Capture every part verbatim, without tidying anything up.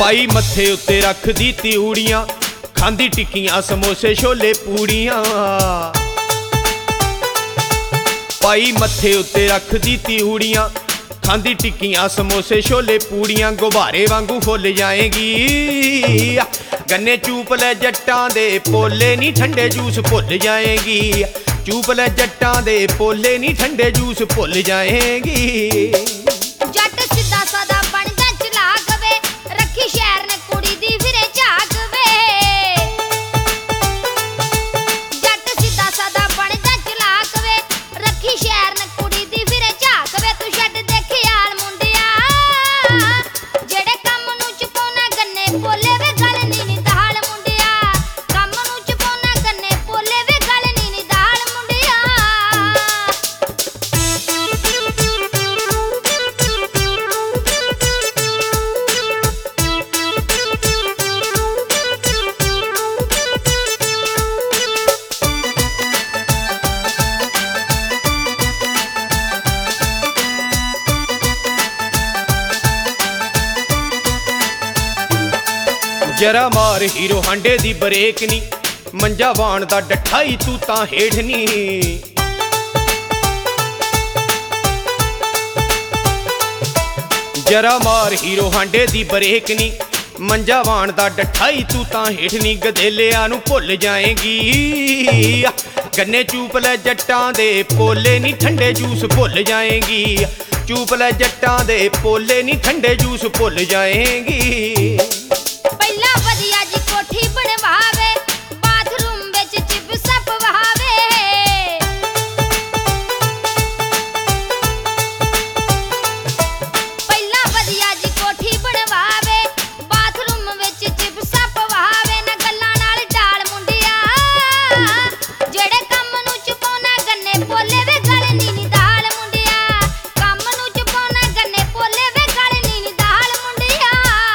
पाई मत्थे उत्ते रख दी तिउड़ियां, खांदी टिक्कियां समोसे छोले पूड़ियां। पाई मत्थे उत्ते रख दी तिउड़ियां, खांदी टिक्कियां समोसे छोले पूड़ियां। गुब्बारे वांगू फुल जाएगी, गन्ने चूप ले जट्टां दे पोले नी ठंडे जूस भुल जाएगी। चूप ले जट्टां दे पोले नी ठंडे जूस भुल जाएगी। जट सीधा सादा बन जा चलाक वे, रखी शहर ने कुड़ी दी फिरे झाक वे। जट सीधा सादा बन जा चलाक वे, रखी शहर ने कुड़ी दी फिरे झाक वे। तू छड्ड दे ख्याल मुंडिया, जेड़े कम नूं चपाउणा गन्ने पोले वे गल नी नी दाल मुंडिया। कम नूं चपाउणा गन्ने पोले वे गल नी नी दाल मुंडिया। जरा मार हीरो हांडे दी ब्रेक नी, मंजा वाण दा डठाई तू तां हेठ नी। जरा मार हीरो हांडे दी ब्रेक नी, मंजा वाण दा डठाई तू तां हेठ नी। गधेलियां नूं भुल जाएगी, गन्ने चूप ले जट्टां दे पोले नी ठंडे जूस भुल जाएगी। चूप ले जट्टां दे पोले नी ठंडे जूस भुल जाएगी। पहला वधिया जी कोठी बनवावे, बाथरूम विच चिप्स पवावे। पहला वधिया जी कोठी बनवावे, बाथरूम विच चिप्स पवावे। ना गल्लां नाल डाल मुंडिया, जेड़े कम नूं चपाउणा गन्ने पोले वे गल नी नी दाल मुंडिया। कम नूं चपाउणा गन्ने पोले वे गल नी नी दाल मुंडिया।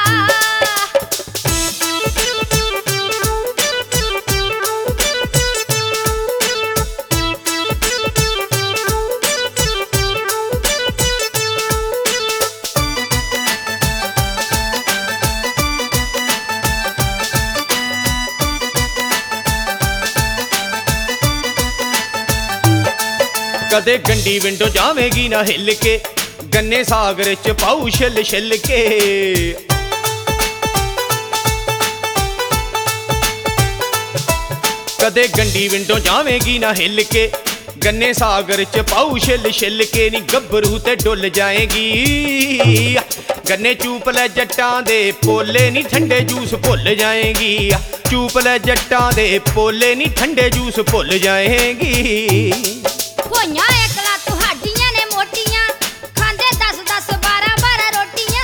कदे गंडी विंडो जावेगी ना हिल के, गन्ने सागर च पाऊ छिल छिल के। कदे गंडी विंडो जावेगी ना हिल के, गन्ने सागर च पाऊ छिल छिल के। नी गब्बरू ते डुल जाएगी, गन्ने चूप ले जट्टां दे पोले नी ठंडे जूस भुल जाएगी। चूप ले जट्टां दे पोले नी ठंडे जूस भुल जाएगी। होइयां एकला तुहाडियां ने मोटियां, खांदे दस दस बारह बारह रोटियां।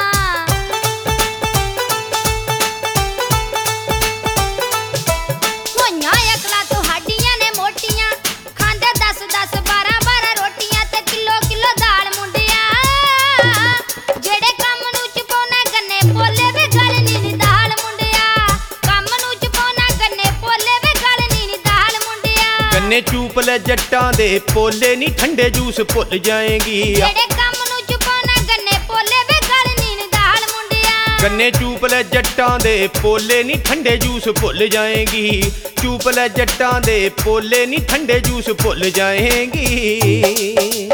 होइयां एकला तुहाडियां ने मोटियां, खांदे दस दस बारह बारह रोटियां। ते किलो किलो दाल मुंडिया, जेड़े कम नूं चपाउणा गन्ने पोले वे गल नी नी दाल मुंडिया। कम नूं चपाउणा गन्ने पोले वे गल नी नी दाल मुंडिया। गन्ने चूप ले जट्टां दे पोले नी ठंडे जूस भुल जाएगी। जेड़े कम नूं चपाउणा गन्ने पोले वे गल नी नी दाल मुंडिया। गन्ने चूप ले जट्टां दे पोले नी ठंडे जूस भुल जाएगी। चूप ले जट्टां दे पोले नी ठंडे जूस भुल जाएगी।